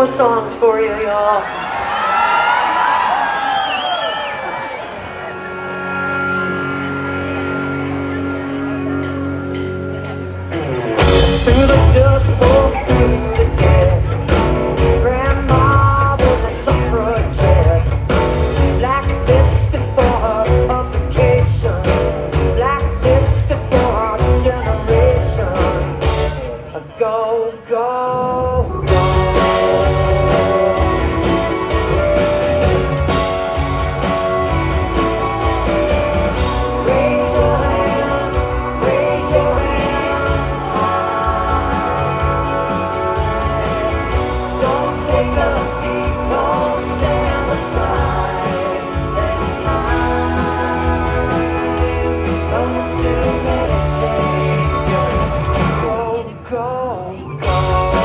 more songs for you, y'all. Through the dust bowl, through the dead. Grandma was a suffragette, blacklisted for her publications, blacklisted for her generation. Go, go, go. Raise your hands, raise your hands high. Don't take a seat, don't stand aside. This time, don't assume anything. Go, go, go.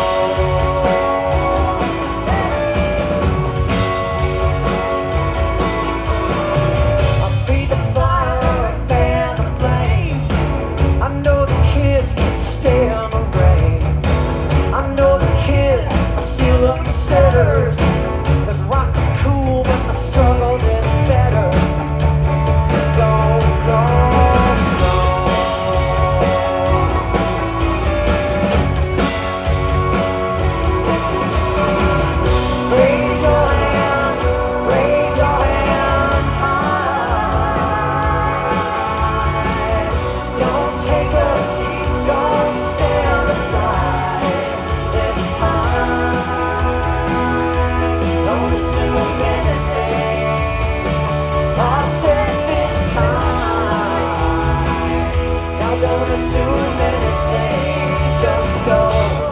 I'll feed the fire, fan the flame. I know the kids can stay in the rain. I know the kids are still upsetters. 'Cause rock is cool, but the struggle is better. Go, go, go. Raise your hands high. Don't take a seat, don't stand aside. This time, don't assume anything. I said this time, now don't assume anything. Just go.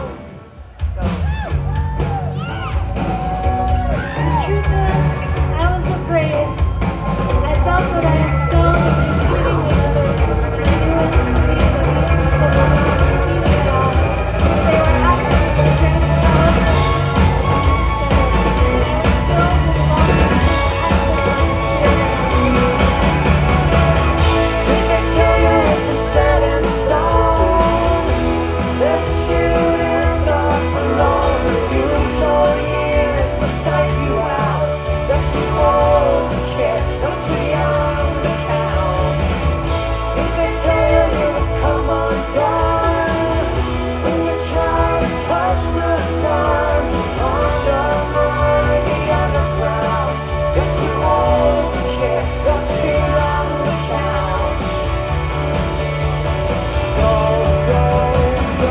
The truth is, I was afraid. I felt that I excelled in competing with others. I knew it was sweet, but these people were not competing at all. They were acting with strength and power. Did they tell you it was set in stone? That you'd end up alone. You enjoy years to psych you out. You're too old to care, you're too young to count. Did they tell you you would come undone when you try to touch the sun? Undermine the underground. You're too old to care, you're too young to count. Go, go, go.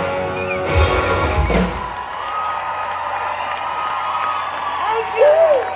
Thank you.